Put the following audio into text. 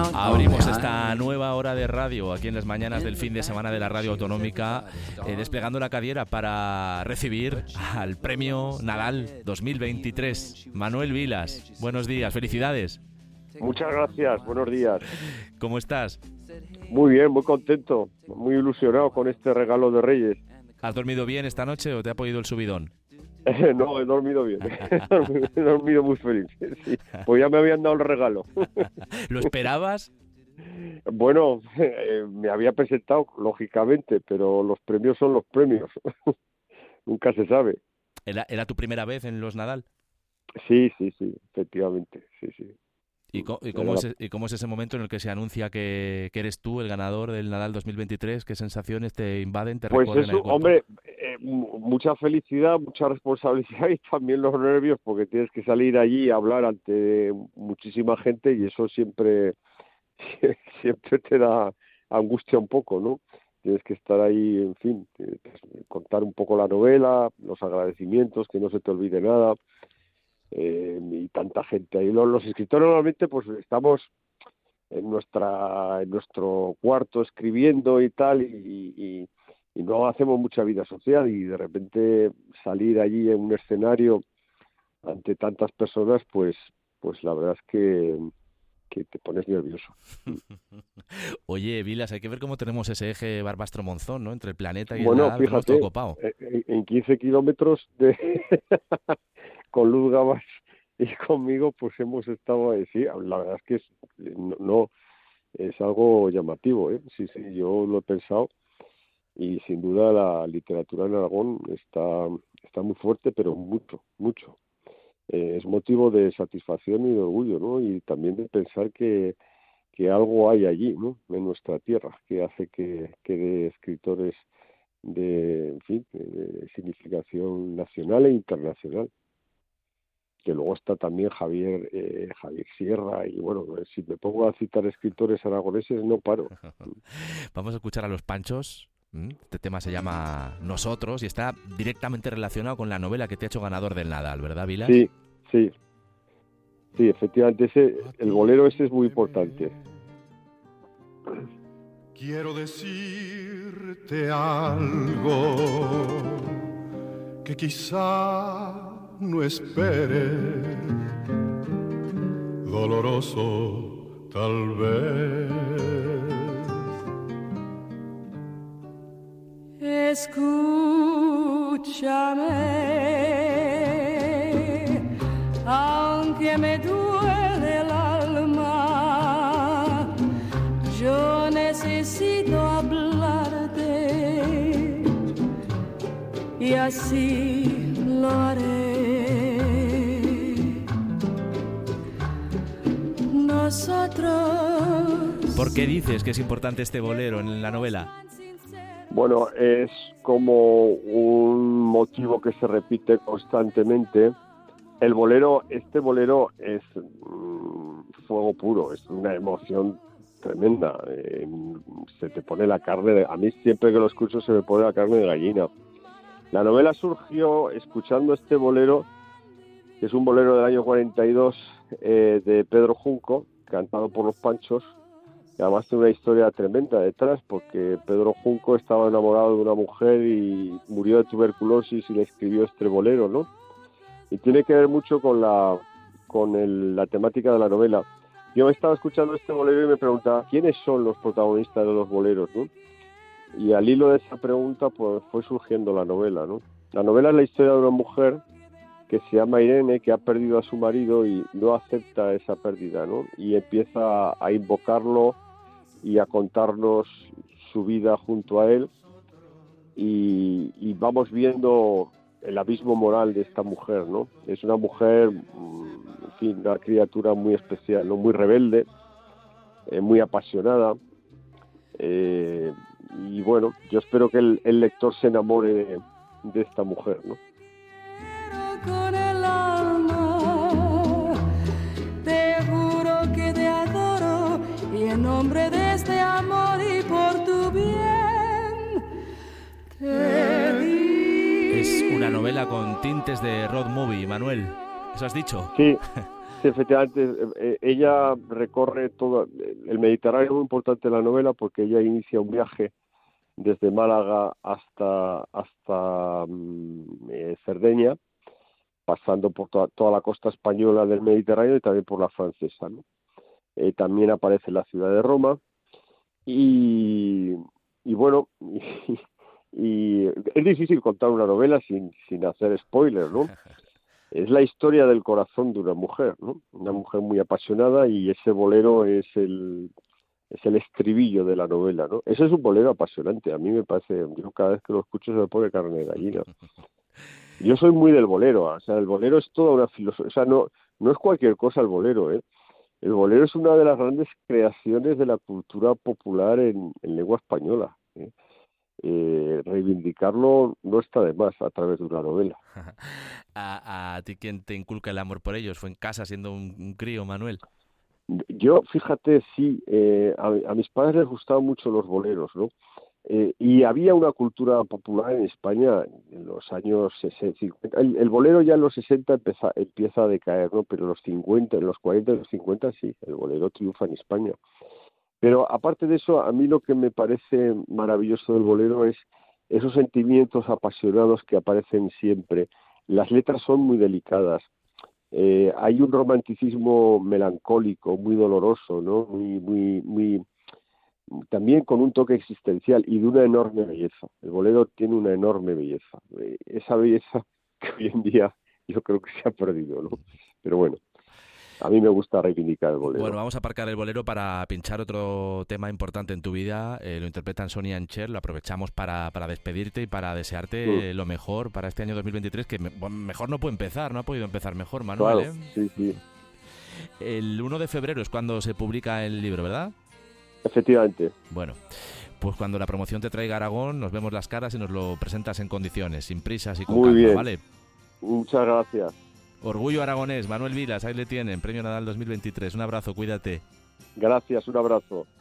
Abrimos esta nueva hora de radio aquí en las mañanas del fin de semana de la radio autonómica, desplegando la cadera para recibir al premio Nadal 2023. Manuel Vilas, buenos días, felicidades. Muchas gracias, buenos días. ¿Cómo estás? Muy bien, muy contento, muy ilusionado con este regalo de Reyes. ¿Has dormido bien esta noche o te ha podido el subidón? No, he dormido bien, he dormido muy feliz, sí. Pues ya me habían dado el regalo. ¿Lo esperabas? Bueno, me había presentado, lógicamente, pero los premios son los premios, nunca se sabe. ¿Era tu primera vez en los Nadal? Sí, efectivamente, sí. ¿Y cómo es ese momento en el que se anuncia que eres tú el ganador del Nadal 2023? ¿Qué sensaciones te invaden, te recorren el cuerpo? Hombre, mucha felicidad, mucha responsabilidad y también los nervios, porque tienes que salir allí y hablar ante muchísima gente y eso siempre te da angustia un poco, ¿no? Tienes que estar ahí, en fin, contar un poco la novela, los agradecimientos, que no se te olvide nada. Y tanta gente ahí. Los escritores normalmente pues estamos en nuestro cuarto escribiendo y tal y no hacemos mucha vida social y de repente salir allí en un escenario ante tantas personas pues la verdad es que te pones nervioso. Oye, Vilas, hay que ver cómo tenemos ese eje Barbastro-Monzón, ¿no? Entre el planeta y el Bueno, Nadal, fíjate, copado. En 15 kilómetros de con Luz Gabas y conmigo pues hemos estado ahí. Sí, la verdad es que no es algo llamativo, ¿eh? Sí, yo lo he pensado y sin duda la literatura en Aragón está muy fuerte, pero mucho. Es motivo de satisfacción y de orgullo, ¿no? Y también de pensar que algo hay allí, ¿no? En nuestra tierra, que hace que de escritores de significación nacional e internacional. Que luego está también Javier Sierra y bueno, si me pongo a citar escritores aragoneses no paro. Vamos a escuchar a Los Panchos. Este tema se llama Nosotros y está directamente relacionado con la novela que te ha hecho ganador del Nadal, ¿verdad, Vilas? Sí, efectivamente, el bolero ese es muy importante. Quiero decirte algo que quizá no espere, doloroso tal vez. Escúchame, aunque me duele el alma, yo necesito hablarte y así lo haré. Nosotros. ¿Por qué dices que es importante este bolero en la novela? Bueno, es como un motivo que se repite constantemente. Este bolero es fuego puro, es una emoción tremenda. Se te pone la carne, a mí siempre que lo escucho se me pone la carne de gallina. La novela surgió escuchando este bolero, que es un bolero del año 42 de Pedro Junco, cantado por Los Panchos. Y además tiene una historia tremenda detrás, porque Pedro Junco estaba enamorado de una mujer y murió de tuberculosis y le escribió este bolero, ¿no? Y tiene que ver mucho con la temática de la novela. Yo estaba escuchando este bolero y me preguntaba quiénes son los protagonistas de los boleros, ¿no? Y al hilo de esa pregunta pues fue surgiendo la novela, ¿no? La novela es la historia de una mujer que se llama Irene, que ha perdido a su marido y no acepta esa pérdida, ¿no? Y empieza a invocarlo y a contarnos su vida junto a él y vamos viendo el abismo moral de esta mujer, ¿no? Es una mujer, en fin, una criatura muy especial, ¿no? Muy rebelde, muy apasionada y bueno, yo espero que el lector se enamore de esta mujer, ¿no? Con el alma, te juro que te adoro y en nombre de este amor y por tu bien te digo. Es una novela con tintes de road movie, Manuel. ¿Eso has dicho? Sí, Sí, efectivamente, ella recorre todo el Mediterráneo, es muy importante la novela porque ella inicia un viaje desde Málaga hasta Cerdeña, pasando por toda la costa española del Mediterráneo y también por la francesa, ¿no? También aparece la ciudad de Roma y bueno, y es difícil contar una novela sin hacer spoiler, ¿no? Es la historia del corazón de una mujer, ¿no? Una mujer muy apasionada y ese bolero es el estribillo de la novela, ¿no? Ese es un bolero apasionante, a mí me parece, yo cada vez que lo escucho se me pone carne de gallina. Yo soy muy del bolero, o sea, el bolero es toda una filosofía, o sea, no es cualquier cosa el bolero, ¿eh? El bolero es una de las grandes creaciones de la cultura popular en lengua española, ¿eh? Reivindicarlo no está de más a través de una novela. ¿A ti quién te inculca el amor por ellos? ¿Fue en casa siendo un crío, Manuel? Yo, fíjate, sí, a mis padres les gustaban mucho los boleros, ¿no? Y había una cultura popular en España en los años 60, 50. El bolero ya en los 60 empieza a decaer, ¿no? Pero en los 50, en los 40 y los 50 sí, el bolero triunfa en España. Pero aparte de eso, a mí lo que me parece maravilloso del bolero es esos sentimientos apasionados que aparecen siempre. Las letras son muy delicadas. Hay un romanticismo melancólico, muy doloroso, ¿no? Muy también con un toque existencial y de una enorme belleza. El bolero tiene una enorme belleza. Esa belleza que hoy en día yo creo que se ha perdido, ¿no? Pero bueno, a mí me gusta reivindicar el bolero. Bueno, vamos a aparcar el bolero para pinchar otro tema importante en tu vida. Lo interpretan Sonny and Cher. Lo aprovechamos para despedirte y para desearte lo mejor para este año 2023, que mejor no puede empezar, no ha podido empezar mejor, Manuel. Claro, sí. El 1 de febrero es cuando se publica el libro, ¿verdad? Efectivamente. Bueno, pues cuando la promoción te traiga a Aragón, nos vemos las caras y nos lo presentas en condiciones, sin prisas y con Muy calma, bien. ¿vale? Muchas gracias. Orgullo aragonés, Manuel Vilas, ahí le tienen, Premio Nadal 2023. Un abrazo, cuídate. Gracias, un abrazo.